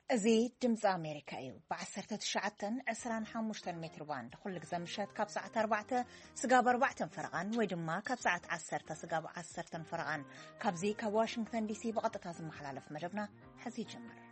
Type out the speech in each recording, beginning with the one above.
أزي دمز أمريكا بعسرة تشعتن 25 متر باند كل زمشات كاب ساعة 4 سقاب 4 فرغان ويدما كاب ساعة 10 سقاب 10 فرغان كابزي كواشنطن دي سي بقطة هذا المحلال في مجبنا حزي جمر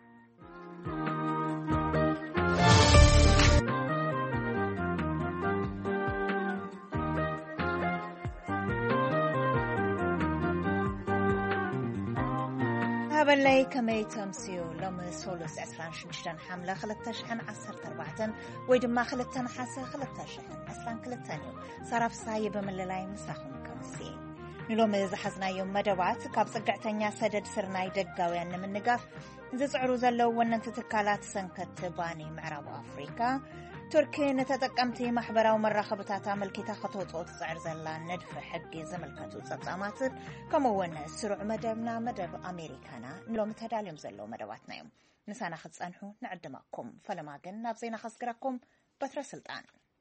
بالله كمي تمسيو لما سولس 26 حملة 13 ويدما 13 حاسة 13 أصلا كلتانيو صرف صايب من اللي مساخم كمسي نلوم زحزنا يوم مدوات كاب سقعتنيا سدد سرناي دقاوين من نقاف زعرو زلو وننت تكالات سنكت باني معرب أفريقيا تركي نتتقمتي محبرة ومراخبتات عملكيتا خطوط زعر زلان ندف حقي زملكتو تتاماتر كمونا سرع مدبنا مدب أمريكانا نلوم تداليم زلو مدواتنا يوم نسانا خدس أنحو نعدماكم فلما قلنا بزينا خسقراكم بثرة سلطان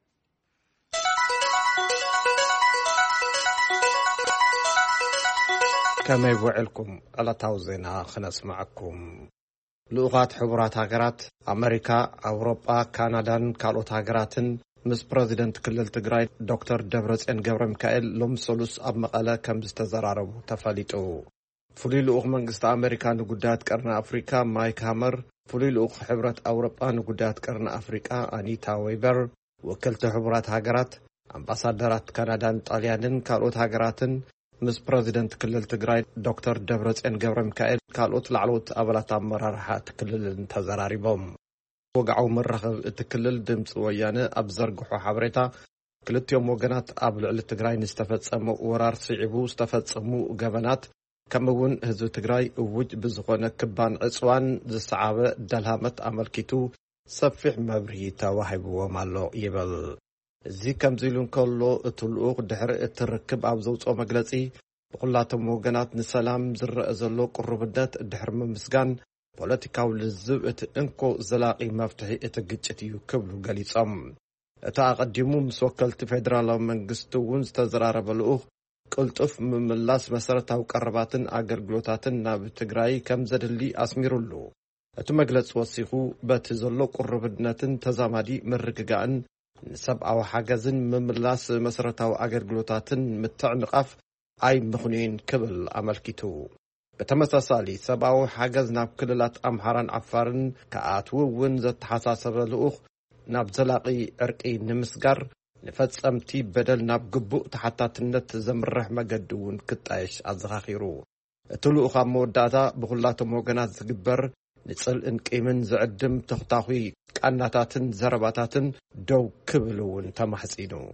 كما يوعلكم على توزينا خنس معكم لغات حبرات هاجرات أمريكا أوروبا كندا كالوت هاجراتن مس بريزيدنت كلل تجراي دكتور دبرتسيان جبر ميكائيل لوم سولوس أب مقالة كم استزرارو تفاليتو فلي لغ منجست أمريكا نقدات كرنا أفريقيا مايك هامر فلي لغ حبرات أوروبا نقدات كرنا أفريقيا أنيتا ويبر وكلت حبرات هاجرات أمباسادرات كندا طاليان كالوت هاجراتن مس بريزيدنت كلل تجراي دكتور دبرتسيان جبر ميكائيل كالوت لعلوت أبلات مرارحات كلل تزراريبهم وقعوا مرخب تكلل دمص ويانه أبزرقحو حبريتا كلت يوم وقنات أبلع لتجراي نستفتصمو ورار صعبو استفتصمو قبنات كمون هزو تجراي ووج بزغونة كبان عصوان زسعابة دلهامت أملكيتو صفح مبريتا وحيبو ومالو يبل زي كم زيلون كله تلوق دحر التركب أبزوت أو مجلسي بقولاتهم وجنات نسلام زر زلو قربدات دحر ممسجان بوليتيكاو للزبط إنكو زلاقي مفتحي اتجتيو كبلو قليصام اتقدموا مسوكلت فدرال منغستو ونز تزرار بلوخ قلطف مملاس مسرتاو قرباتن اغرغلوتاتن ناب تግራይ كم زدلي اسميرولو اتو مجلس وصيخو بتزلو قربدناتن تزامادي مرغغان نسبعو حاجزن مملاس مسرتاو اغرغلوتاتن متعنقف اي مخنين كبل عملكيتو بتمساسالي سبعو حاجز ناب كللات امحران عفارن كاتو ونز تحساسب لوخ ناب زلاقي ارقي نمسغر نفصمتي بدل ناب قبو تحتاتنت زمرح مقدون كتايش ازغاخيرو تلوخ موداتا بخلاتهم وغنات زغبر نصل انقيمن زعدم تختاخي قناتاتن زرباتاتن دو كبلون تمحصينو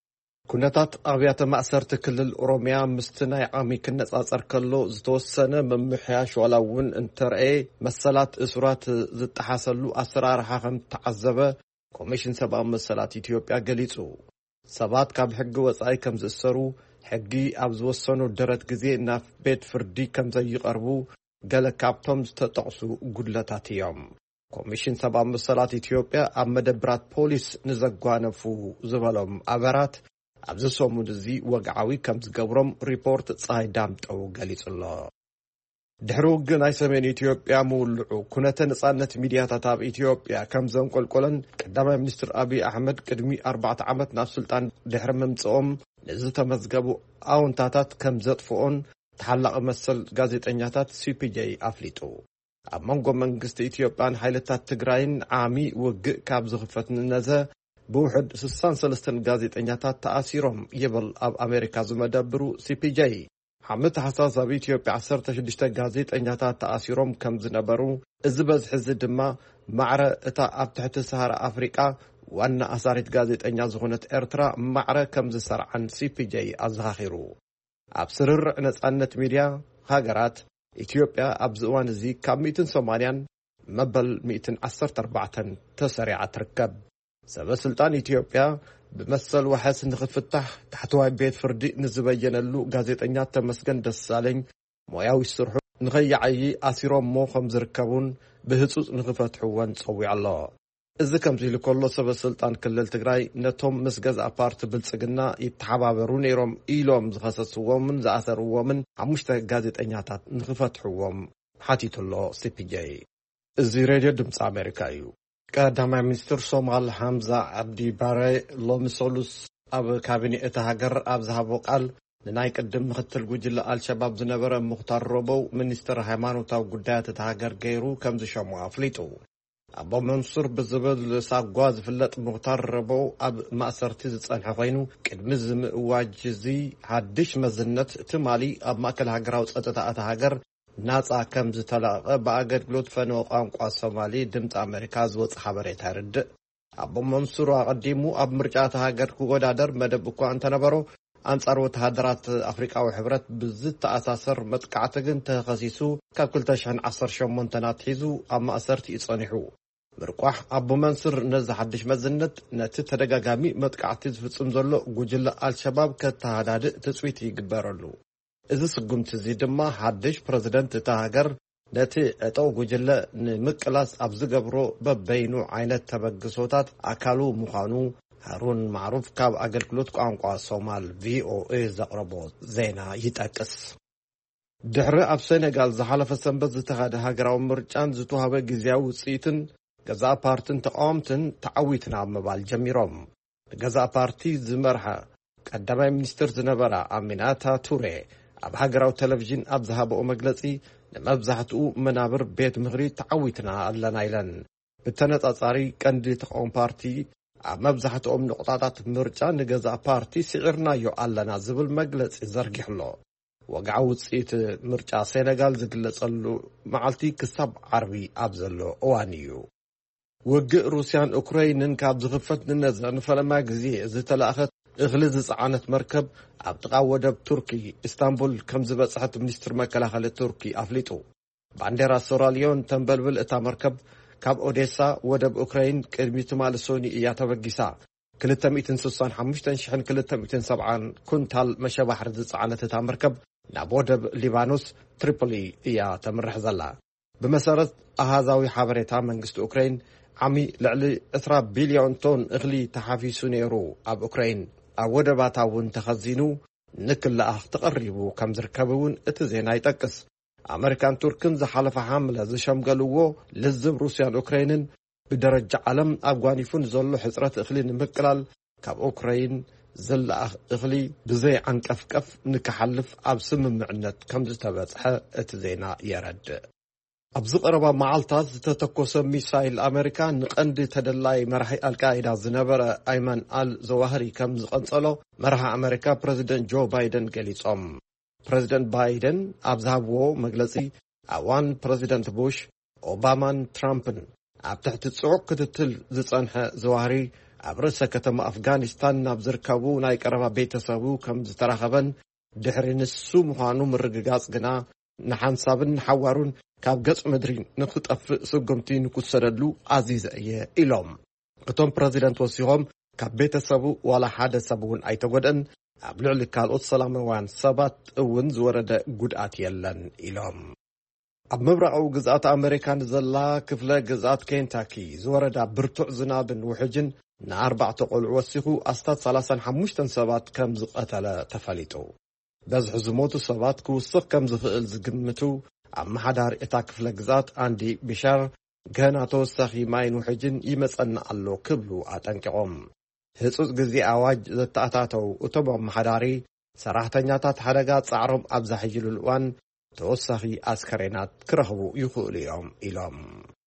كنتات أبيات مأسرت كل الأوروميا مستناي عامي كنتصاصر كله زتوسنه ممحياش ولاون انترئي مسلات اسرات زتحاسلو اسرار حاخم تعذبه كوميشن سبا مسلات إثيوبيا غليصو سبات كاب حق وصاي كم زسرو حقي ابزوسنو درت غزي ناف بيت فردي كم زي يقربو قال كابتوم تطقسو غدلاتاتيام كوميشن سبا مسلات إثيوبيا اب مدبرات بوليس نزغوانفو زبلهم ابرات أبز سومود زي وقعوي كم زقبرم ريبورت صاي دامتو غليصلو دحرو جناي سمين إثيوبيا مولعو كنت نصانت ميدياتا تاب إثيوبيا كم زن قلقلن قدام منستر أبي أحمد قدمي 4 عامت ناف سلطان دحر ممصوم نزو تمزغبو اونتاتات كم زطفون تحلق مسل غازيطنياتات CPJ أفليتو أب منغو منغست إثيوبيان حيلتات تግራይን عامي وقع كاب زغفتن نزا بوحد 63 غازيطنياتات تأثيرهم يبل أب أمريكا زمدبرو CPJ حمت حساس أب إثيوبيا 16 غازيطنياتات تأثيرهم كم زنبرو إزبز حز دما معرة اتا أب تحت سهارة أفريقيا وأن أسارت غازيطنيا زغونت إرترا معرة كم زسر عن CPJ أزغاخيرو أب سرر نصانت ميديا هاجرات إثيوبيا أب زوان زي كم 180 مبل 114 تسريعة تركب سبب سلطان إثيوبيا بمثل وحس نخفتح تحتوى بيت فردي نزبين اللو غازيطنيات تمسكن دسالين موياوي السرحو نغيعي أسيروم موخم زركبون بهصوص نخفتحوان صوي الله إذا كم زي لكل سبب سلطان كلل تግራይ نتوم مسجز أبارت بلسقنا يتحبابرون يروم إيلوم زخصصوهم زأثروهم عمشت غازيطنياتات نخفتحوهم حاتيت الله CPJ እዚ ሬድዮ ድምፂ ኣሜሪካ እዩ። ቀዳማይ ሚኒስትር ሶማል ሓምዛ ዓብዲ ባሬ ሎሚ ሰሉስ ኣብ ካቢኔ እቲ ሃገር ኣብ ዝሃቦ ቃል ንናይ ቅድም ምክትል ጉጅለ አልሸባብ ዝነበረ ሙኽታር ሮቦው ሚኒስትር ሃይማኖታዊ ጉዳያት እቲ ሃገር ገይሩ ከም ዝሸሙ ኣፍሊጡ። ኣቦ መንሱር ብዝብል ሳጓ ዝፍለጥ ሙኽታር ሮቦው ኣብ ማእሰርቲ ዝጸንሐ ኮይኑ ቅድሚ ዝምእዋጅ እዚ ሓድሽ መዝነት ትማሊ ኣብ ማእከል ሃገራዊ ጸጥታ እቲ ሃገር ናጻ ከም ዝተለቐቐ ብኣገልግሎት ፈነወ ቋንቋ ሶማሊ ድምፂ ኣሜሪካ ዝወፅእ ሓበሬታ ይርድእ። ኣቦ መንሱር ኣቐዲሙ ኣብ ምርጫ እቲ ሃገር ክወዳደር መደብ እኳ እንተነበሮ ኣንጻር ወተሃደራት ኣፍሪቃዊ ሕብረት ብዝተኣሳሰር መጥቃዕቲ ግን ተኸሲሱ ካብ 2018 ናትሒዙ ኣብ ማእሰርቲ ይጸኒሑ። ምርቋሕ ኣቦ መንሱር ነዚ ሓድሽ መዝነት ነቲ ተደጋጋሚ መጥቃዕቲ ዝፍጽም ዘሎ ጉጅለ አልሸባብ ከተሃዳድእ ትጽዊት ይግበረሉ። እዚ ስጉምቲ እዚ ድማ ሓድሽ ፕረዚደንት እቲ ሃገር ነቲ እጠው ጉጅለ ንምቅላስ ኣብ ዝገብሮ በበይኑ ዓይነት ተበግሶታት ኣካሉ ምዃኑ ሃሩን ማዕሩፍ ካብ ኣገልግሎት ቋንቋ ሶማል ቪኦኤ ዘቕረቦ ዜና ይጠቅስ። ድሕሪ ኣብ ሴኔጋል ዝሓለፈ ሰንበት ዝተኻደ ሃገራዊ ምርጫን ዝተዋህበ ግዝያዊ ውፅኢትን ገዛእ ፓርቲን ተቃወምትን ተዓዊትና ምባል ጀሚሮም። ገዛእ ፓርቲ ዝመርሐ ቀዳማይ ሚኒስትር ዝነበራ ኣሚናታ ቱሬ ኣብ ሃገራዊ ቴሌቭዥን ኣብ ዝሃበኦ መግለጺ ንመብዛሕትኡ መናብር ቤት ምኽሪ ተዓዊትና ኣለና ኢለን። ብተነጻጻሪ ቀንዲ ተቃውሞ ፓርቲ ኣብ መብዛሕትኦም ንቁጣታት ምርጫ ንገዛእ ፓርቲ ስዒርናዮ ኣለና ዝብል መግለጺ ዘርጊሕሎ። ወግዓዊ ውፅኢት ምርጫ ሴኔጋል ዝግለጸሉ መዓልቲ ክሳብ ዓርቢ ኣብ ዘሎ እዋን እዩ። ውግእ ሩስያን ኡክራይንን ካብ ዝኽፈት ንፈለማ ግዜ ዝተለኣኸት እኽሊ ዝፀዓነት መርከብ ኣብ ጥቓ ወደብ ቱርኪ ኢስታንቡል ከም ዝበጽሐት ሚኒስትር መከላኸሊ ቱርኪ ኣፍሊጡ። ባንዴራ ሴራሊዮን ተንበልብል እታ መርከብ ካብ ኦዴሳ ወደብ ኡክራይን ቅድሚ ትማሊ ሶኒ እያ ተበጊሳ 265,270 ኩንታል መሸባሕሪ ዝፀዓነት እታ መርከብ ናብ ወደብ ሊባኖስ ትሪፖሊ እያ ተምርሕ ዘላ። ብመሰረት ኣሃዛዊ ሓበሬታ መንግስቲ ኡክራይን ዓሚ ልዕሊ 20 ቢልዮን ቶን እኽሊ ተሓፊሱ ነይሩ ኣብ ኡክራይን ኣብ ወደባታ እውን ተኸዚኑ ንክልኣኽ ተቐሪቡ ከም ዝርከብ እውን እቲ ዜና ይጠቅስ። ኣሜሪካን ቱርክን ዝሓለፈ ሓምለ ዝሸምገልዎ ልዝብ ሩስያን ኡክራይንን ብደረጃ ዓለም ኣጓኒፉን ዘሎ ሕፅረት እኽሊ ንምቅላል ካብ ኡክራይን ዝለኣኽ እኽሊ ብዘይ ዓንቀፍቀፍ ንክሓልፍ ኣብ ስምምዕነት ከም ዝተበጽሐ እቲ ዜና የረድእ። ኣብዚ ቀረባ መዓልታት ዝተተኮሰ ሚሳይል ኣሜሪካ ንቐንዲ ተደላይ መራሒ አልቃኢዳ ዝነበረ ኣይመን አል ዘዋህሪ ከም ዝቐንጸሎ መራሒ ኣሜሪካ ፕረዚደንት ጆ ባይደን ገሊጾም። ፕረዚደንት ባይደን ኣብ ዝሃብዎ መግለጺ ኣዋን ፕረዚደንት ቡሽ ኦባማን ትራምፕን ኣብ ትሕቲ ጽዑቕ ክትትል ዝጸንሐ ዘዋህሪ ኣብ ርእሰ ከተማ ኣፍጋኒስታን ናብ ዝርከቡ ናይ ቀረባ ቤተሰቡ ከም ዝተራኸበን ድሕሪ ንሱ ምዃኑ ምርግጋጽ ግና ንሓንሳብን ሓዋሩን ካብ ገጽ ምድሪ ንኽጠፍእ ስጉምቲ ንክሰደሉ ኣዚዘ እየ ኢሎም። እቶም ፕረዚደንት ወሲኾም ካብ ቤተሰቡ ዋላ ሓደ ሰብ እውን ኣይተጎድአን፣ ኣብ ልዕሊ ካልኦት ሰላማውያን ሰባት እውን ዝወረደ ጉድኣት የለን ኢሎም። ኣብ ምብራቃዊ ግዝኣት ኣሜሪካ ንዘላ ክፍለ ግዝኣት ኬንታኪ ዝወረዳ ብርቱዕ ዝናብን ውሕጅን ን4 ቆልዑ ወሲኹ ኣስታት 35 ሰባት ከም ዝቐተለ ተፈሊጡ። በዝሒ ዝሞቱ ሰባት ክውስኽ ከም ዝኽእል ዝግምቱ ኣብ መሓዳሪ እታ ክፍለ ግዝኣት ኣንዲ ቢሻር ገና ተወሳኺ ማይን ውሕጅን ይመጸና ኣሎ ክብሉ ኣጠንቂቖም። ህጹጽ ግዜ ኣዋጅ ዘተኣታተው እቶም ኣመሓዳሪ ሰራሕተኛታት ሓደጋ ጻዕሮም ኣብ ዘሕይሉሉ እዋን ተወሳኺ ኣስከሬናት ክረኽቡ ይኽእሉ እዮም ኢሎም።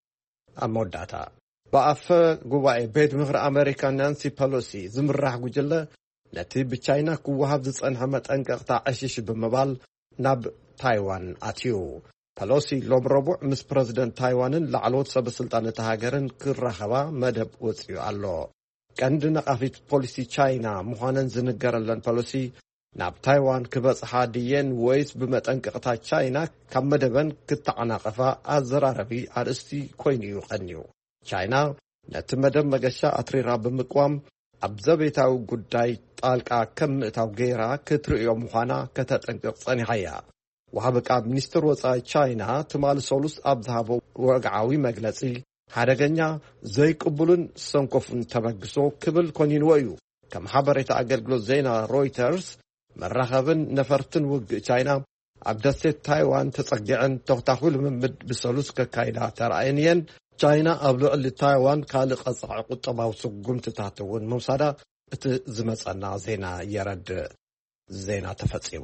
ኣብ መወዳእታ ብኣፈ ጉባኤ ቤት ምኽሪ ኣሜሪካ ናንሲ ፔሎሲ ዝምራሕ ጉጅለ ነቲ ብቻይና ክወሃብ ዝጸንሐ መጠንቀቕታ ዕሽሽ ብምባል ናብ ታይዋን ኣትዩ። ፔሎሲ ሎም ረቡዕ ምስ ፕረዚደንት ታይዋንን ላዕለዎት ሰበስልጣን እቲ ሃገርን ክራኸባ መደብ ወፂኡ ኣሎ። ቀንዲ ነቓፊት ፖሊሲ ቻይና ምዃነን ዝንገረለን ፔሎሲ ናብ ታይዋን ክበጽሓ ድየን ወይስ ብመጠንቀቕታ ቻይና ካብ መደበን ክተዓናቐፋ ኣዘራረቢ ኣርእስቲ ኮይኑ እዩ ቐኒዩ። ቻይና ነቲ መደብ መገሻ ኣትሪራ ብምቅዋም ኣብ ዘቤታዊ ጉዳይ ጣልቃ ከም ምእታው ገይራ ክትርእዮ ምዃና ከተጠንቅቕ ጸኒሓ እያ። ወሃቢ ቃል ሚኒስትር ወጻኢ ቻይና ትማሊ ሰሉስ ኣብ ዝሃቦ ወግዓዊ መግለጺ ሓደገኛ ዘይቅቡልን ሰንኮፍን ተበግሶ ክብል ኮኒንዎ እዩ። ከም ሓበሬታ ኣገልግሎት ዜና ሮይተርስ መራኸብን ነፈርትን ውግእ ቻይና عبدالسيد تايوان تسجعن تغتاخول من بسلوس كايدا ترأينيا ቻይና ኣብ ልዕሊ ታይዋን ካልእ ቀጻዕ ቁጠባዊ ስጉምትታት እውን ምውሳዳ እቲ ዝመጸና ዜና የረድእ ዜና ተፈጺሙ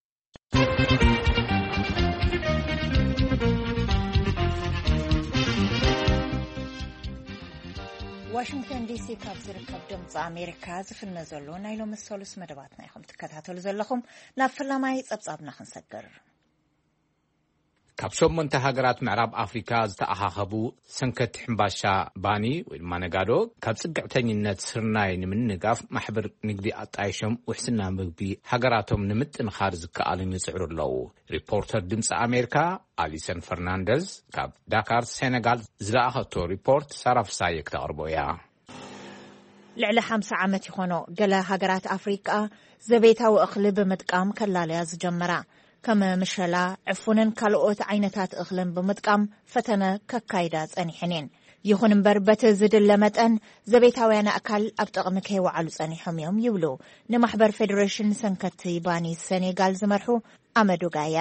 ዋሽንግተን ዲሲ ካብ ዝርከብ ድምፂ ኣሜሪካ ዝፍነ ዘሎ ናይ ሎሚ ሰሉስ መደባትና ኢኹም ትከታተሉ ዘለኹም ናብ ፍላማይ ጸብጻብና ክንሰግር ካብ 8 ሃገራት ምዕራብ ኣፍሪካ ዝተኣኻኸቡ ሰንከት ሕምባሻ ባኒ ወይ ድማ ነጋዶ ካብ ጽግዕተኝነት ስርናይ ንምንጋፍ ማሕበር ንግዲ ኣጣይሾም ውሕስና ምግቢ ሃገራቶም ንምጥንኻር ዝከኣልን ይጽዕሩ ኣለዉ ሪፖርተር ድምፂ ኣሜሪካ ኣሊሰን ፈርናንደዝ ካብ ዳካር ሴኔጋል ዝለኣኸቶ ሪፖርት ሳራፍሳይ ክተቕርቦ እያ ልዕሊ 50 ዓመት ይኾኖ ገለ ሃገራት ኣፍሪካ ዘቤታዊ እኽሊ ብምጥቃም ከላለያ ዝጀመራ ከም ምሸላ ዕፉንን ካልኦት ዓይነታት እኽልን ብምጥቃም ፈተነ ከካይዳ ጸኒሐንን ይኹን እምበር በቲ ዝድለ መጠን ዘቤታውያን ኣካል ኣብ ጥቕሚ ከይወዓሉ ጸኒሖም እዮም ይብሉ ንማሕበር ፌደሬሽን ሰንከቲ ባኒ ሴኔጋል ዝመርሑ ኣመዱ ጋያ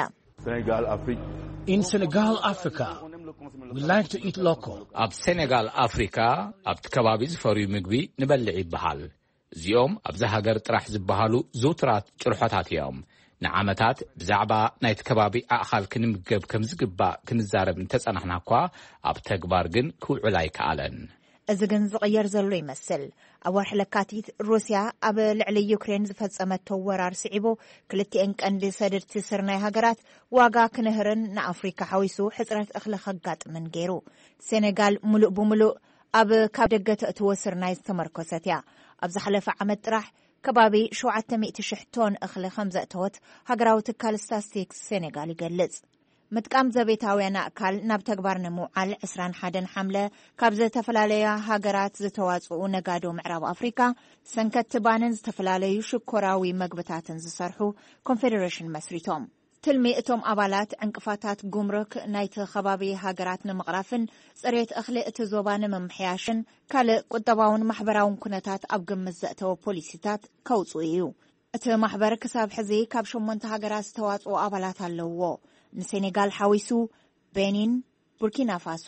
In Senegal, Africa, we like to eat local. ኣብ ሴኔጋል ኣፍሪካ ኣብቲ ከባቢ ዝፈርዩ ምግቢ ንበልዕ ይበሃል እዚኦም ኣብዛ ሃገር ጥራሕ ዝበሃሉ ዘውትራት ጭርሖታት እዮም ንዓመታት ብዛዕባ ናይቲ ከባቢ ኣኻል ክንምገብ ከም ዝግባእ ክንዛረብ እንተጸናሕና እኳ ኣብ ተግባር ግን ክውዕል ኣይከኣለን እዚ ግን ዝቕየር ዘሎ ይመስል ኣብ ወርሒ ለካቲት ሩስያ ኣብ ልዕሊ ዩክሬን ዝፈጸመቶ ወራር ስዒቦ ክልቲአን ቀንዲ ሰደድቲ ስርናይ ሃገራት ዋጋ ክንህርን ንኣፍሪካ ሓዊሱ ሕፅረት እኽሊ ከጋጥምን ገይሩ ሴኔጋል ሙሉእ ብምሉእ ኣብ ካብ ደገ ተእትዎ ስርናይ ዝተመርኮሰት እያ ኣብ ዝሓለፈ ዓመት ጥራሕ ከባቢ 700,000 ቶን እኽሊ ከም ዘእተወት ሃገራዊ ትካል ስታቲስቲክስ ሴኔጋል ይገልጽ ምጥቃም ዘቤታውያን ኣካል ናብ ተግባር ንምውዓል 21 ሓምለ ካብ ዝተፈላለዩ ሃገራት ዝተዋጽኡ ነጋዶ ምዕራብ ኣፍሪካ ሰንከት ባንን ዝተፈላለዩ ሽኮራዊ መግብታትን ዝሰርሑ ኮንፌደሬሽን መስሪቶም ትልሚ እቶም ኣባላት ዕንቅፋታት ጉምሩክ ናይቲ ከባቢ ሃገራት ንምቕራፍን ጽሬት እኽሊ እቲ ዞባ ንምምሕያሽን ካልእ ቁጠባውን ማሕበራውን ኩነታት ኣብ ግምት ዘእተወ ፖሊሲታት ከውጽኡ እዩ እቲ ማሕበር ክሳብ ሕዚ ካብ 8 ሃገራት ዝተዋጽኡ ኣባላት ኣለውዎ ንሴኔጋል ሓዊሱ ቤኒን ቡርኪና ፋሶ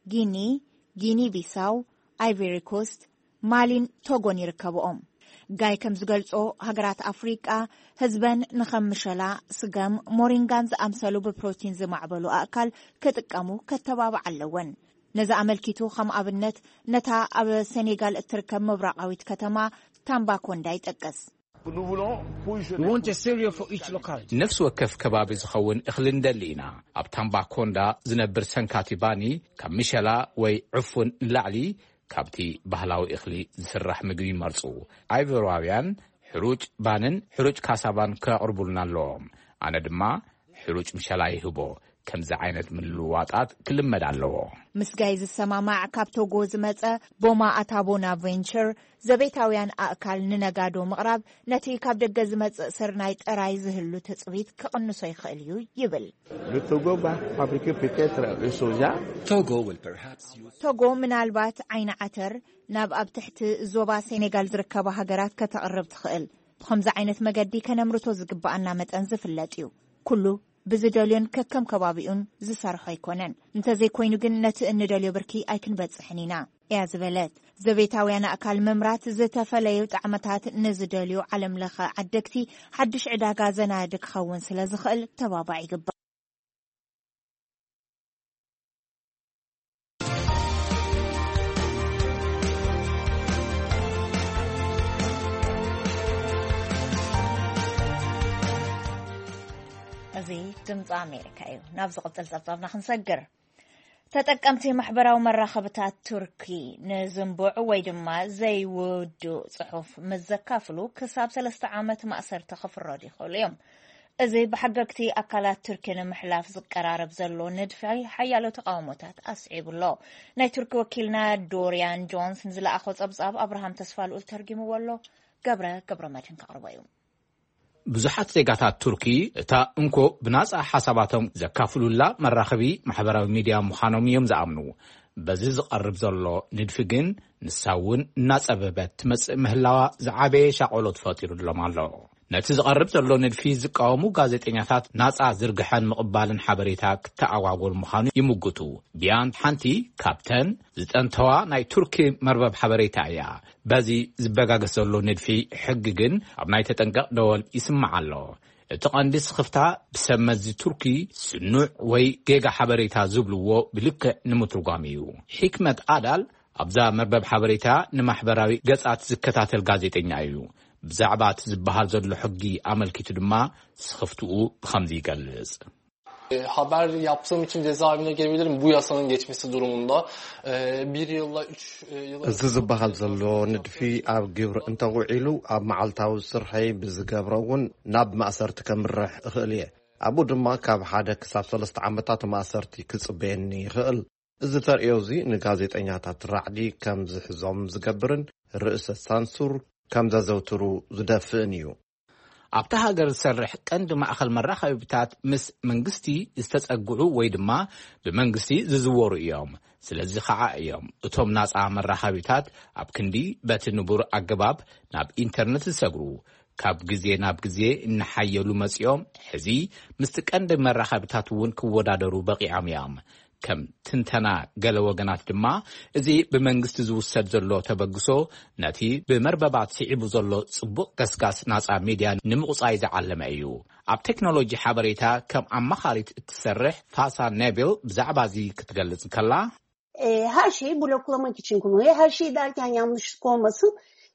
ጊኒ ቢሳው አይቮሪ ኮስት ማሊን ቶጎን ይርከብኦም ጋይ ከም ዝገልጾ ሃገራት ኣፍሪቃ ህዝበን ንኸምሸላ ስገም ሞሪንጋን ዝኣምሰሉ ብፕሮቲን ዝማዕበሉ ኣካል ክጥቀሙ ከተባብዓ ኣለወን ነዛ ኣመልኪቱ ከም ኣብነት ነታ ኣብ ሴኔጋል እትርከብ ምብራቃዊት ከተማ ታምባኮንዳ ይጠቅስ We want a cereal for each locality. ነፍስ ወከፍ ከባቢ ዝኸውን እኽሊ እንደሊ ኢና ኣብ ታምባኮንዳ ዝነብር ሰንካቲ ባኒ ካብ ምሸላ ወይ ዕፉን ንላዕሊ ካብቲ ባህላዊ እኽሊ ዝስራሕ ምግቢ ይመርጹ ኣይቮራውያን ሕሩጭ ባንን ሕሩጭ ካሳባን ከቕርቡልና ኣለዎም ኣነ ድማ ሕሩጭ ምሸላ ይህቦ ከምዚ ዓይነት ምልውዋጣት ክልመድ ኣለዎ ምስጋይ ዝሰማማዕ ካብ ቶጎ ዝመጸ ቦማ ኣታቦና ቬንቸር ዘቤታውያን ኣእካል ንነጋዶ ምቕራብ ነቲ ካብ ደገ ዝመጽእ ስርናይ ጥራይ ዝህሉ ትጽቢት ክቕንሶ ይኽእል እዩ ይብል ቶጎ ምናልባት ዓይኒ ዓተር ናብ ኣብ ትሕቲ ዞባ ሴኔጋል ዝርከባ ሃገራት ከተቕርብ ትኽእል ብኸምዚ ዓይነት መገዲ ከነምርቶ ዝግባኣና መጠን ዝፍለጥ እዩ ኩሉ ብዝደልዮን ከከም ከባቢኡን ዝሰርሖ ኣይኮነን እንተዘይኮይኑ ግን ነቲ እንደልዮ ብርኪ ኣይክንበጽሕን ኢና እያ ዝበለት ዘቤታውያን ኣካል መምራት ዝተፈለዩ ጣዕመታት ንዝደልዩ ዓለምለኸ ዓደግቲ ሓድሽ ዕዳጋ ዘናድ ክኸውን ስለ ዝኽእል ተባባዕ ይግባእ እዚ ድምፂ ኣሜሪካ እዩ ናብ ዝቕፅል ጸብጻብና ክንሰግር ተጠቀምቲ ማሕበራዊ መራኸብታት ቱርኪ ንዝንቡዕ ወይ ድማ ዘይውድእ ጽሑፍ መዘካፍሉ ክሳብ 3 ዓመት ማእሰርቲ ክፍረዱ ይኽእሉ እዮም እዚ ብሓገግቲ ኣካላት ቱርኪ ንምሕላፍ ዝቀራረብ ዘሎ ንድፊ ሓያሎ ተቃውሞታት ኣስዒብሎ ናይ ቱርኪ ወኪልና ዶሪያን ጆንስ ንዝለኣኾ ጸብጻብ ኣብርሃም ተስፋልኡል ተርጊምዎ ኣሎ ገብረ መድህን ከቕርቦ እዩ ብዙሓት ዜጋታት ቱርኪ እታ እንኮ ብናጻ ሓሳባቶም ዘካፍሉላ መራኸቢ ማሕበራዊ ሚድያ ምዃኖም እዮም ዝኣምኑ በዚ ዝቐርብ ዘሎ ንድፊ ግን ንሳውን እናጸበበት ትመጽእ ምህላዋ ዝዓበየ ሻቆሎ ተፈጢሩሎም ኣሎ ነቲ ዝቐርብ ዘሎ ንድፊ ዝቃወሙ ጋዜጠኛታት ናጻ ዝርግሐን ምቕባልን ሓበሬታ ክተኣዋወል ምዃኑ ይምግቱ። ቢያን ሓንቲ ካብተን ዝጠንተዋ ናይ ቱርኪ መርበብ ሓበሬታ እያ። በዚ ዝበጋገስ ዘሎ ንድፊ ሕጊ ግን ኣብ ናይ ተጠንቀቕ ደወል ይስማዕ ኣሎ። እቲ ቀንዲ ስኽፍታ ብሰመዚ ቱርኪ ስኑዕ ወይ ጌጋ ሓበሬታ ዝብልዎ ብልክዕ ንምትርጓም እዩ። ሕክመት ኣዳል ኣብዛ መርበብ ሓበሬታ ንማሕበራዊ ገጻት ዝከታተል ጋዜጠኛ እዩ። ብዛዕባ እቲ ዝበሃል ዘሎ ሕጊ ኣመልኪቱ ድማ ስኽፍትኡ ብኸምዚ ይገልጽ። haber yaptığım için cezaevine girebilirim bu yasanın geçmesi durumunda. 1 yılla 3 yıl እዚ ዝበሃል ዘሎ ንድፊ ኣብ ግብሪ እንተውዒሉ ኣብ መዓልታዊ ስርሐይ ብዝገብረውን ናብ ማእሰርቲ ከምርሕ እኽእል እየ። ኣብኡ ድማ ካብ 1 ክሳብ 3 ዓመታት ማእሰርቲ ክጽበየኒ ይኽእል። እዚ ተርእዮ እዚ ንጋዜጠኛታት ራዕዲ ከም ዝሕዞም ዝገብርን ርእሰ ሳንሱር ከም ዘዘውትሩ ዝደፍእን እዩ። ኣብታ ሃገር ዝሰርሕ ቀንዲ ማእኸል መራኸቢታት ምስ መንግስቲ ዝተጸግዑ ወይ ድማ ብመንግስቲ ዝዝወሩ እዮም። ስለዚ ከዓ እዮም እቶም ናጻ መራኸቢታት ኣብ ክንዲ በቲ ንቡር ኣገባብ ናብ ኢንተርነት ዝሰግሩ ካብ ግዜ ናብ ግዜ እናሓየሉ መጺኦም ሕዚ ምስቲ ቀንዲ መራኸቢታት እውን ክወዳደሩ በቂዖም እዮም። ከም ትንተና ገለ ወገናት ድማ እዚ ብመንግስቲ ዝውሰድ ዘሎ ተበግሶ ነቲ ብመርበባት ስዒቡ ዘሎ ጽቡቕ ገስጋስ ናጻ ሚድያ ንምቁጻይ ዝዓለመ እዩ። ኣብ ቴክኖሎጂ ሓበሬታ ከም ኣማኻሪት እትሰርሕ ፋሳ ኔብል ብዛዕባ እዚ ክትገልጽ ከላ her şeyi bloklamak için kullanıyor. Her şey derken yanlışlık olmasın.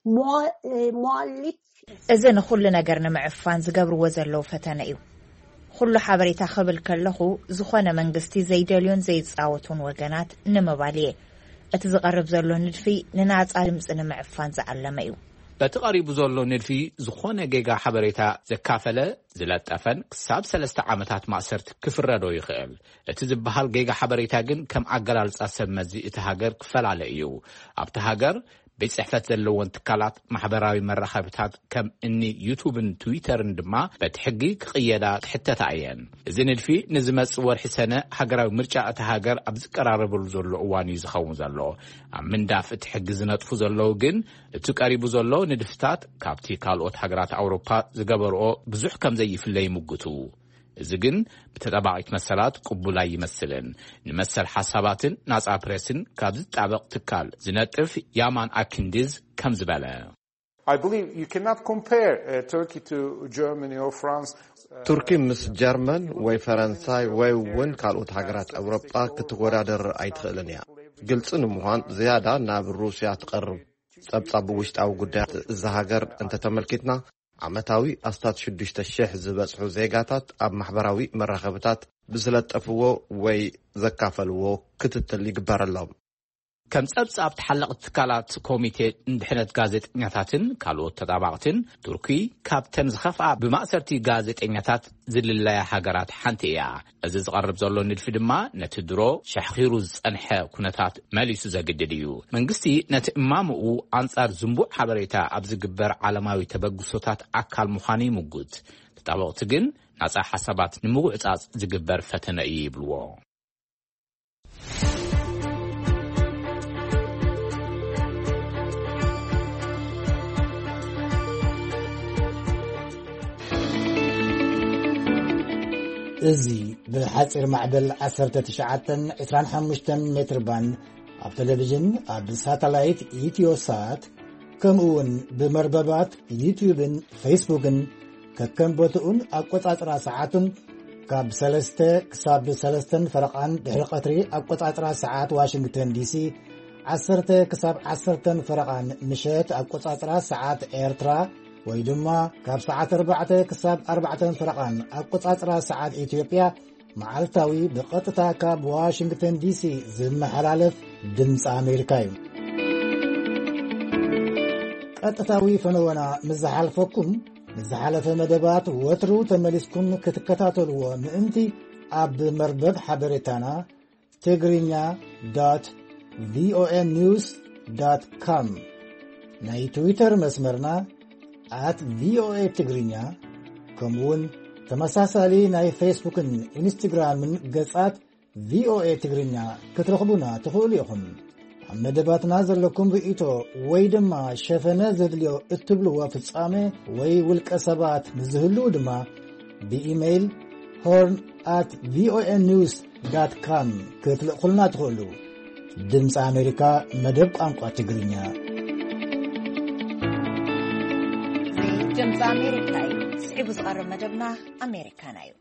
Muhalif እዚ ንኹሉ ነገር ንምዕፋን ዝገብርዎ ዘለዉ ፈተነ እዩ። ኩሉ ሓበሬታ ክብል ከለኹ ዝኾነ መንግስቲ ዘይደልዮን ዘይፃወቱን ወገናት ንምባል እየ። እቲ ዝቐርብ ዘሎ ንድፊ ንናጻ ድምፂ ንምዕፋን ዝዓለመ እዩ። በቲ ቀሪቡ ዘሎ ንድፊ ዝኾነ ጌጋ ሓበሬታ ዘካፈለ ዝለጠፈን ክሳብ 3 ዓመታት ማእሰርቲ ክፍረዶ ይኽእል። እቲ ዝበሃል ጌጋ ሓበሬታ ግን ከም ኣገላልጻ ሰመዚ እቲ ሃገር ክፈላለ እዩ። ኣብቲ ሃገር ቤት ጽሕፈት ዘለዎን ትካላት ማሕበራዊ መራኸቢታት ከም እኒ ዩቱብን ትዊተርን ድማ በቲ ሕጊ ክቕየዳ ትሕተታ እየን። እዚ ንድፊ ንዝመጽእ ወርሒ ሰነ ሃገራዊ ምርጫ እቲ ሃገር ኣብ ዝቀራረበሉ ዘሎ እዋን እዩ ዝኸውን ዘሎ። ኣብ ምንዳፍ እቲ ሕጊ ዝነጥፉ ዘለዉ ግን እቲ ቀሪቡ ዘሎ ንድፍታት ካብቲ ካልኦት ሃገራት ኣውሮፓ ዝገበርኦ ብዙሕ ከም ዘይፍለ ይምግቱ። እዚ ግን ብተጠባቂት መሰላት ቅቡል ኣይመስልን። ንመሰል ሓሳባትን ናጻ ፕሬስን ካብ ዝጣበቕ ትካል ዝነጥፍ ያማን ኣኪንዲዝ ከም ዝበለ I believe you cannot compare Turkey to Germany or France. ቱርኪ ምስ ጀርመን ወይ ፈረንሳይ ወይ እውን ካልኦት ሃገራት ኣውሮፓ ክትወዳደር ኣይትኽእልን እያ። ግልጽ ንምዃን ዝያዳ ናብ ሩስያ ትቐርብ ጸብጻብ ውሽጣዊ ጉዳያት እዚ ሃገር እንተተመልኪትና ዓመታዊ ኣስታት 6,000 ዝበጽሑ ዜጋታት ኣብ ማሕበራዊ መራኸቢታት ብዝለጠፍዎ ወይ ዘካፈልዎ ክትትል ይግበረሎም። ከም ጸብጻብ ተሓለቕቲ ትካላት ኮሚቴ እንድሕነት ጋዜጠኛታትን ካልኦት ተጣባቕትን ቱርኪ ካብተን ዝኸፍኣ ብማእሰርቲ ጋዜጠኛታት ዝልለያ ሃገራት ሓንቲ እያ። እዚ ዝቐርብ ዘሎ ንድፊ ድማ ነቲ ድሮ ሸሕኺሩ ዝጸንሐ ኩነታት መሊሱ ዘግድድ እዩ። መንግስቲ ነቲ እማምኡ ኣንጻር ዝንቡዕ ሓበሬታ ኣብ ዝግበር ዓለማዊ ተበግሶታት ኣካል ምዃኑ ይምጉት። ተጣበቕቲ ግን ናጻ ሓሳባት ንምውዕጻጽ ዝግበር ፈተነ እዩ ይብልዎ። እዚ ብሓፂር ማዕበል 1925 ሜትር ባንድ ኣብ ቴሌቪዥን ኣብ ሳተላይት ኢትዮሳት ከምኡውን ብመርበባት ዩቲዩብን ፌስቡክን ከከም ቦትኡን ኣቆጻጽራ ሰዓቱን ካብ 3 ክሳብ 3 ፈረቓን ድሕሪ ቀትሪ ኣቆጻጽራ ሰዓት ዋሽንግተን ዲሲ 10 ክሳብ 10 ፈረቓን ምሸት ኣቆጻጽራ ሰዓት ኤርትራ ወይ ድማ ካብ ሰዓት 4 ክሳብ 4 ፈረቓን ኣቆጻጽራ ሰዓት ኢትዮጵያ መዓልታዊ ብቐጥታ ካብ ዋሽንግተን ዲሲ ዝመሓላለፍ ድምፂ ኣሜሪካ እዩ። ቀጥታዊ ፈነወና ምዝሓልፈኩም ንዝሓለፈ መደባት ወትሩ ተመሊስኩም ክትከታተልዎ ምእንቲ ኣብ መርበብ ሓበሬታና tigrinya.voanews.com ናይ ትዊተር መስመርና @voa tigrinya ከምውን ተመሳሳሊ ናይ ፌስቡክን ኢንስታግራምን ገጻት VOA tigrinya ክትረኽቡና ትኽእሉ ኢኹም። መደባትና ዘለኩም ርእቶ ወይ ድማ ሸፈነ ዘድልዮ እትብልዎ ፍጻሜ ወይ ውልቀ ሰባት ንዝህሉ ድማ ብኢሜይል horn@voanews.com ክትልእኹልና ትኽእሉ። ድምፂ ኣሜሪካ መደብ ቋንቋ ትግርኛ ድምፂ ኣሜሪካ እዩ። ስዒቡ ዝቐርብ መደብና ኣሜሪካና እዩ።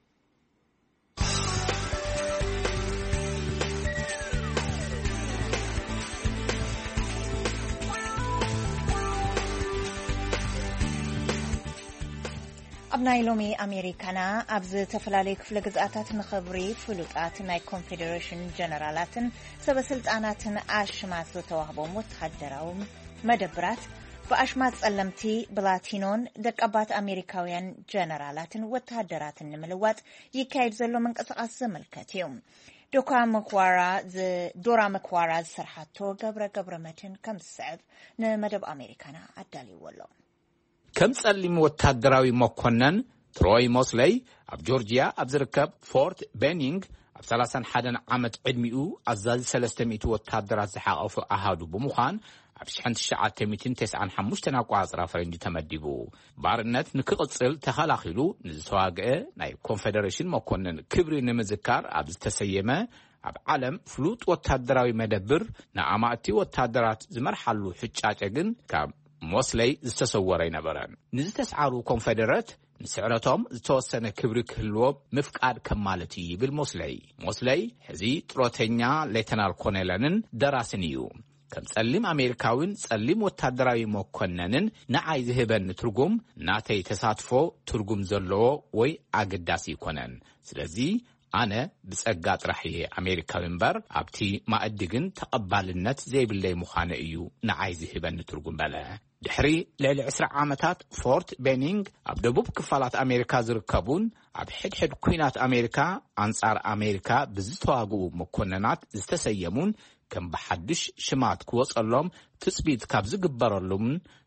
ኣብ ናይ ሎሚ ኣሜሪካና ኣብዚ ተፈላለዩ ክፍለ ግዝኣታት ንኽብሪ ፍሉጣት ናይ ኮንፌደሬሽን ጀነራላትን ሰበስልጣናትን ኣሽማት ዝተዋህቦም ወተሃደራዊ መደብራት ብኣሽማት ጸለምቲ ብላቲኖን ደቀባት ኣሜሪካውያን ጀነራላትን ወተሃደራትን ንምልዋጥ ይካየድ ዘሎ ምንቅስቓስ ዘመልከት እዩ። ዶራ መክዋራ ዝሰርሓቶ ገብረ መድህን ከም ዝስዕብ ንመደብ ኣሜሪካና ኣዳልይዎ ኣሎ። ከም ጸሊም ወታደራዊ መኮነን ትሮይ ሞስሌይ ኣብ ጆርጂያ ኣብ ዝርከብ ፎርት ቤኒንግ ኣብ 31 ዓመት ዕድሚኡ ኣዛዚ 300 ወታደራት ዝሓቐፉ ኣሃዱ ብምዃን ኣብ 1995 ኣቋፅራ ፈረንጂ ተመዲቡ ባርነት ንክቕጽል ተኸላኺሉ ንዝተዋግአ ናይ ኮንፌደሬሽን መኮነን ክብሪ ንምዝካር ኣብ ዝተሰየመ ኣብ ዓለም ፍሉጥ ወታደራዊ መደብር ንኣማእቲ ወታደራት ዝመርሓሉ ሕጫጨ ግን ካብ ሞስሌይ ዝተሰወረ ይነበረን። ንዝተስዓሩ ኮንፌደሬት ንስዕረቶም ዝተወሰነ ክብሪ ክህልዎ ምፍቃድ ከም ማለት ይብል ሞስሌይ ሕዚ ጥሮተኛ ሌተናል ኮሎኔልን ደራስን እዩ። ከም ጸሊም ኣሜሪካዊን ጸሊም ወታደራዊ መኮነንን ንዓይ ዝህበኒ ትርጉም ናተይ ተሳትፎ ትርጉም ዘለዎ ወይ ኣገዳሲ ይኮነን። ስለዚ ኣነ ብጸጋ ጥራሕ እየ ኣሜሪካዊ እምበር ኣብቲ ማእዲ ግን ተቐባልነት ዘይብለይ ምዃነ እዩ ንዓይ ዝህበኒ ትርጉም በለ። ድሕሪ ልዕሊ 20 ዓመታት ፎርት ቤኒንግ ኣብ ደቡብ ክፋላት ኣሜሪካ ዝርከቡን ኣብ ሕድሕድ ኩናት ኣሜሪካ ኣንጻር ኣሜሪካ ብዝተዋግኡ መኮነናት ዝተሰየሙን ከም ብሓድሽ ሽማት ክወጸሎም ትጽቢት ካብ ዝግበረሎም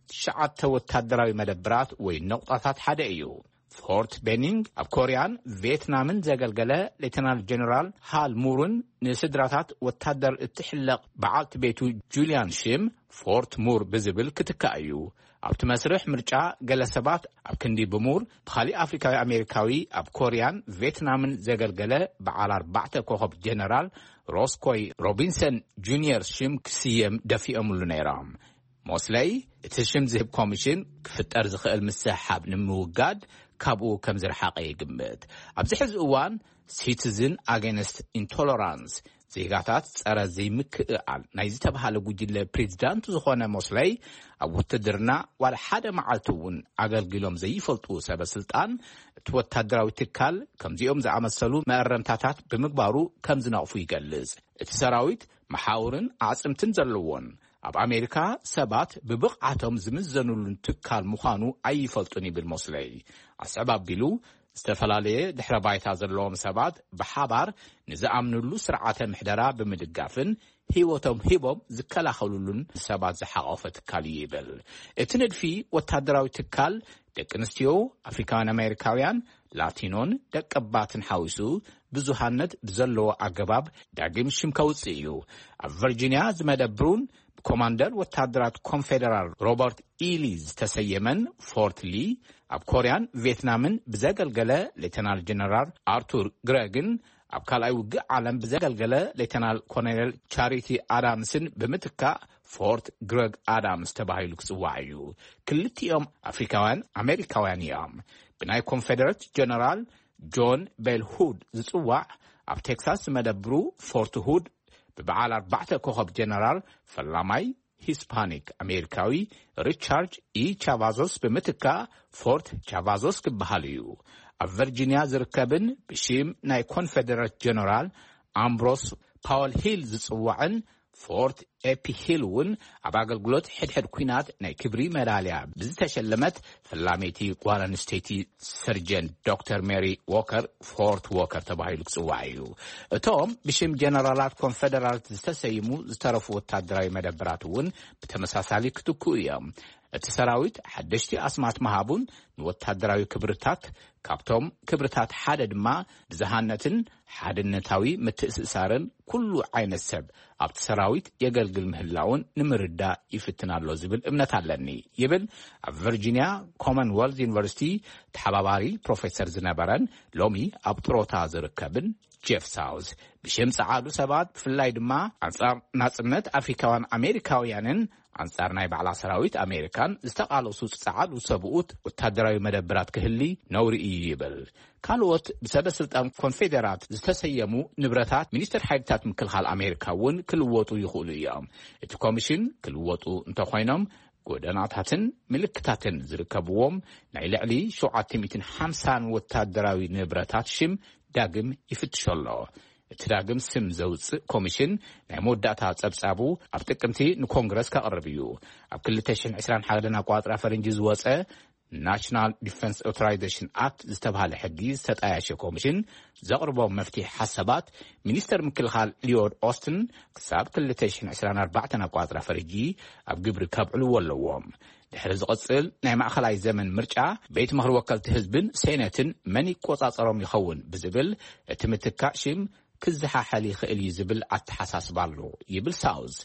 9 ወታደራዊ መደብራት ወይ ነቁጣታት ሓደ እዩ። ፎርት ቤኒንግ ኣብ ኮርያን ቪየትናምን ዘገልገለ ሌተናል ጀነራል ሃል ሙርን ንስድራታት ወታደር እትሕለቕ በዓልቲ ቤቱ ጁልያን ሽም ፎርት ሙር ብዝብል ክትካእ እዩ። ኣብቲ መስርሕ ምርጫ ገለ ሰባት ኣብ ክንዲ ብሙር ብኻሊእ ኣፍሪካዊ ኣሜሪካዊ ኣብ ኮርያን ቪየትናምን ዘገልገለ በዓል 4 ኮኸብ ጀነራል ሮስኮይ ሮቢንሰን ጁኒየር ሽም ክስየም ደፊኦምሉ ነይሮም። ሞስሌይ እቲ ሽም ዝህብ ኮሚሽን ክፍጠር ዝኽእል ምስሓብ ንምውጋድ ካብኡ ከም ዝረሓቐ ይግምት። ኣብዚ ሕዚ እዋን ሲቲዝን ኣጌንስት ኢንቶለራንስ ዜጋታት ጸረ ዘይምክእኣል ናይ ዝተባሃለ ጉጅለ ፕሬዚዳንት ዝኾነ ሞስሌይ ኣብ ውትድርና ዋላ ሓደ መዓልቲ እውን ኣገልግሎም ዘይፈልጡ ሰበስልጣን እቲ ወታደራዊ ትካል ከምዚኦም ዝኣመሰሉ መእረምታታት ብምግባሩ ከም ዝነቕፉ ይገልጽ። እቲ ሰራዊት መሓውርን ኣዕጽምትን ዘለዎን ኣብ ኣሜሪካ ሰባት ብብቕዓቶም ዝምዘኑሉን ትካል ምዃኑ ኣይፈልጡን ይብል ሞስሌይ። ኣስዕባቢሉ ዝተፈላለየ ድሕረ ባይታ ዘለዎም ሰባት ብሓባር ንዝኣምንሉ ስርዓተ ምሕደራ ብምድጋፍን ህይወቶም ሂቦም ዝከላኸሉሉን ሰባት ዝሓቐፈ ትካል ይብል። እቲ ንድፊ ወታደራዊ ትካል ደቂ ኣንስትዮ ኣፍሪካውያን ኣሜሪካውያን ላቲኖን ደቀባትን ሓዊሱ ብዙሃነት ብዘለዎ ኣገባብ ዳግም ሽም ከውፅእ እዩ። ኣብ ቨርጂኒያ ዝመደብሩን ኮማንደር ወታደራት ኮንፌደራል ሮበርት ኢሊ ዝተሰየመን ፎርት ሊ ኣብ ኮርያን ቪየትናምን ብዘገልገለ ሌተናል ጀነራል ኣርቱር ግረግን ኣብ ካልኣይ ውግእ ዓለም ብዘገልገለ ሌተናል ኮሎኔል ቻሪቲ ኣዳምስን ብምትካእ ፎርት ግረግ ኣዳምስ ተባሂሉ ክጽዋዕ እዩ። ክልቲኦም ኣፍሪካውያን ኣሜሪካውያን እዮም። ብናይ ኮንፌደሬት ጀነራል ጆን ቤል ሁድ ዝጽዋዕ ኣብ ቴክሳስ ዝመደብሩ ፎርት ሁድ ብበዓል 4 ኮኸብ ጀነራል ፈላማይ ሂስፓኒክ ኣሜሪካዊ ሪቻርድ ኢ ቻቫዞስ ብምትካእ ፎርት ቻቫዞስ ክበሃል እዩ። ኣብ ቨርጂኒያ ዝርከብን ብሽም ናይ ኮንፌደሬት ጀነራል ኣምብሮስ ፓወል ሂል ዝጽዋዕን ፎርት ኤፒ ሂል እውን ኣብ ኣገልግሎት ሕድሕድ ኩናት ናይ ክብሪ ሜዳልያ ብዝተሸለመት ፈላሜቲ ጓል ኣንስተይቲ ሰርጀንት ዶክተር ሜሪ ዎከር ፎርት ዎከር ተባሂሉ ክጽዋዕ እዩ። እቶም ብሽም ጀነራላት ኮንፌደራላት ዝተሰይሙ ዝተረፉ ወታደራዊ መደብራት እውን ብተመሳሳሊ ክትክኡ እዮም። እቲ ሰራዊት ሓደሽቲ ኣስማት መሃቡን ንወታደራዊ ክብርታት ካብቶም ክብርታት ሓደ ድማ ብዝሃነትን ሓድነታዊ ምትእስሳርን ኩሉ ዓይነት ሰብ ኣብቲ ሰራዊት የገልግል ምህላውን ንምርዳ ይፍትናሎ ዝብል እምነት ኣለኒ ይብል ኣብ ቨርጂኒያ ኮመንዌልዝ ዩኒቨርሲቲ ተሓባባሪ ፕሮፌሰር ዝነበረን ሎሚ ኣብ ጥሮታ ዝርከብን ጄፍ ሳውዝ ብሽም ጸዓዱ ሰባት ብፍላይ ድማ አንጻር ናጽነት አፍሪካውያን አሜሪካውያንን አንጻር ናይ ባዕላ ሰራዊት አሜሪካን ዝተቃለሱ ጸዓዱ ሰብኡት ወታደራዊ መደብራት ክህሊ ነውሪ ይብል ካልኦት ብሰበስልጣን ኮንፌደራት ዝተሰየሙ ንብረታት ሚኒስትር ሓይልታት ምክልኻል አሜሪካ ውን ክልወጡ ይኽእሉ እዮም እቲ ኮሚሽን ክልወጡ እንተኾይኖም ጎደናታትን ምልክታትን ዝርከብዎም ናይ ልዕሊ 750 ወታደራዊ ንብረታት ሽም ዳግም ይፍትሸሎ እቲ ዳግም ስም ዘውፅእ ኮሚሽን ናይ መወዳእታ ጸብጻቡ ኣብ ጥቅምቲ ንኮንግረስ ከቕርብ እዩ ኣብ 2021 ኣቋጥራ ፈረንጂ ዝወፀ ናሽናል ዲፌንስ ኦቶራይዜሽን አክት ዝተባሃለ ሕጊ ዝተጣየሸ ኮሚሽን ዘቕርቦም መፍትሒ ሓሳባት ሚኒስተር ምክልኻል ሊዮድ ኦስትን ክሳብ 2024 ኣቋጥራ ፈረንጂ ኣብ ግብሪ ከብዕልዎ ኣለዎም ድሕሪ ዝቕጽል ናይ ማእኸላይ ዘመን ምርጫ ቤት ምኽሪ ወከልቲ ህዝብን ሴኔትን መን ይቆጻጸሮም ይኸውን ብዝብል እቲ ምትካእ ሽም ክዝሓሓል ይኽእል ዝብል ኣተሓሳስባሉ ይብል ሳውዝ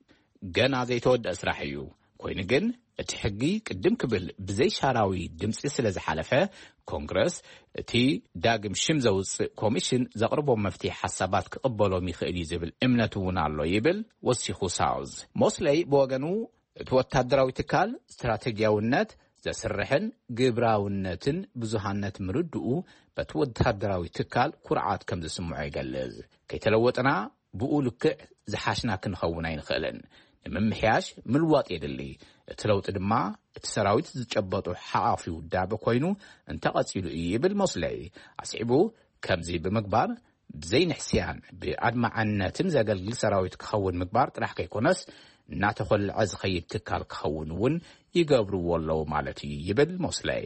ገና ዘይተወድአ ስራሕ እዩ ኮይኑ ግን እቲ ሕጊ ቅድም ክብል ብዘይሻራዊ ድምፂ ስለ ዝሓለፈ ኮንግረስ እቲ ዳግም ሽም ዘውፅእ ኮሚሽን ዘቕርቦም መፍትሒ ሓሳባት ክቕበሎም ይኽእል ዝብል እምነት እውን ኣሎ ይብል ወሲኹ ሳውዝ ሞስለይ ብወገኑ እቲ ወታደራዊ ትካል ስትራቴጂያውነት ዘስርሕን ግብራውነትን ብዙሃነት ምርድኡ በቲ ወታደራዊ ትካል ኩርዓት ከም ዝስምዖ ይገልጽ ከይተለወጥና ብኡ ልክዕ ዝሓሽና ክንኸውን ኣይንኽእልን ንምምሕያሽ ምልዋጥ የድሊ እቲ ለውጥ ድማ እቲ ሰራዊት ዝጨበጡ ሓኣፊ ውዳበ ኮይኑ እንተቐፂሉ እዩ ይብል ሞስለይ ኣስዒቡ ከምዚ ብምግባር ብዘይንሕስያን ብኣድማዓነትን ዘገልግል ሰራዊት ክኸውን ምግባር ጥራሕ ከይኮነስ እናተኸልዐ ዝኸይድ ትካል ክኸውን እውን ይገብርዎ ኣለዉ ማለት እዩ ይብል ሞስለይ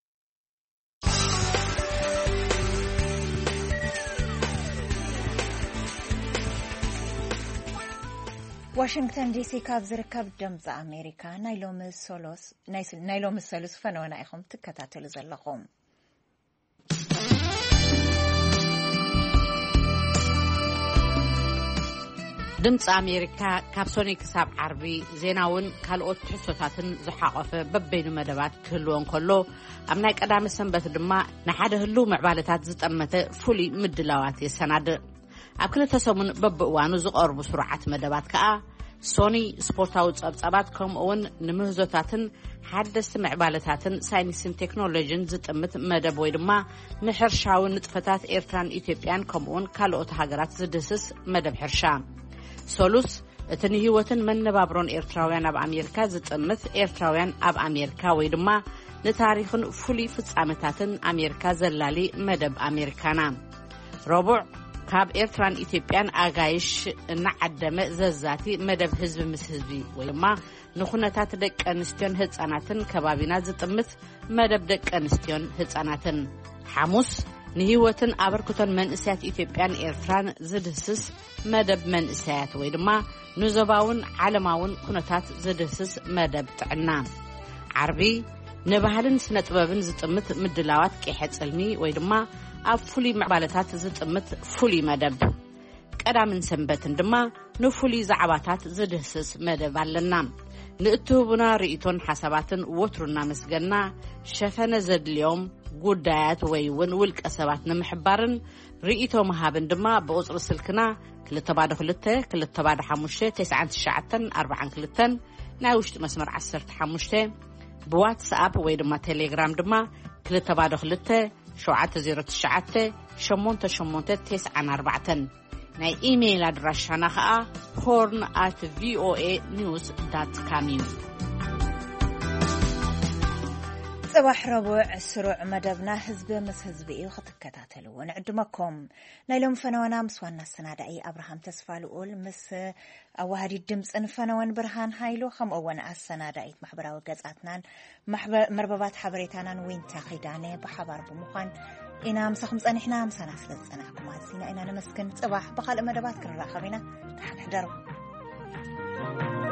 ዋሽንግተን ዲሲ ካብ ዝርከብ ድምፂ ኣሜሪካ ናይ ሎሚ ሰሉስ ፈነወና ኢኹም ትከታተሉ ዘለኹም ድምፂ ኣሜሪካ ካብ ሶኒ ክሳብ ዓርቢ ዜናውን ካልኦት ትሕሶታትን ዝሓቆፈ በበይኑ መደባት ክህልዎን ከሎ ኣብ ናይ ቀዳሚ ሰንበት ድማ ንሓደ ህሉ ምዕባለታት ዝጠመተ ፍሉይ ምድላዋት የሰናድእ ኣብ ክልተ ሰሙን በብእዋኑ ዝቐርቡ ስርዓት መደባት ከዓ ሶኒ ስፖርታዊ ጸብጻባት ከምኡውን ንምህዞታትን ሓደስቲ ምዕባለታትን ሳይንስን ቴክኖሎጂን ዝጥምት መደብ ወይ ድማ ንሕርሻዊ ንጥፈታት ኤርትራን ኢትዮጵያን ከምኡውን ካልኦት ሃገራት ዝድስስ መደብ ሕርሻ ሶሉስ እቲ ንህይወትን መነባብሮን ኤርትራውያን ኣብ ኣሜሪካ ዝጥምት ኤርትራውያን ኣብ ኣሜሪካ ወይ ድማ ንታሪኽን ፍሉይ ፍጻመታትን ኣሜሪካ ዘላሊ መደብ ኣሜሪካና ረቡዕ ካብ ኤርትራን ኢትዮጵያን ኣጋይሽ እናዓደመ ዘዛቲ መደብ ህዝቢ ምስ ህዝቢ ወይ ድማ ንኹነታት ደቂ ኣንስትዮን ህፃናትን ከባቢና ዝጥምት መደብ ደቂ ኣንስትዮን ህፃናትን ሓሙስ ንህይወትን ኣበርክቶን መንእሰያት ኢትዮጵያን ኤርትራን ዝድስስ መደብ መንእሰያት ወይ ድማ ንዞባውን ዓለማውን ኩነታት ዝድስስ መደብ ጥዕና ዓርቢ ንባህልን ስነ-ጥበብን ዝጥምት ምድላዋት ቄሐ ጽልሚ ወይ ድማ ኣብ ፍሉይ ምዕባለታት ዝጥምት ፍሉይ መደብ ቀዳምን ሰንበትን ድማ ንፍሉይ ዛዕባታት ዝድስስ መደብ ኣለና ንእትህቡና ርእቶን ሓሳባትን ወትሩና መስገና ሸፈነ ዘድልዮም ጉዳያት ወይ እውን ውልቀ ሰባት ንምሕባርን ርእቶ መሃብን ድማ ብቁጽሪ ስልክና 222-255-9942 ናይ ውሽጢ መስመር 15 ብዋትስኣፕ ወይ ድማ ቴሌግራም ድማ 222-998-8894 ናይ ኢሜይል ኣድራሻና ከዓ horn@voanews.com እዩ صباح ربع سرع مدبنا حزب مس حزب እዩ ክትከታተልዎ ንዕድመኩም ናይ ሎም ፈነወና ምስዋና ሰናዳኢ አብርሃም ተስፋልኡል ምስ ኣዋሃዲ ድምፅን ፈነወን ብርሃን ሃይሉ ከምኡውን ኣሰናዳኢት ማሕበራዊ ገጻትናን መርበባት ሓበሬታናን ወይንታ ኺዳነ ብሓባር ብምዃን ኢና ምሳኹም ጸኒሕና ምሳና ስለጸናኩም ኣዚና ኢና ነመስግን ጽባሕ ብኻልእ መደባት ክንራኸብ ኢና ተሓሕደሩ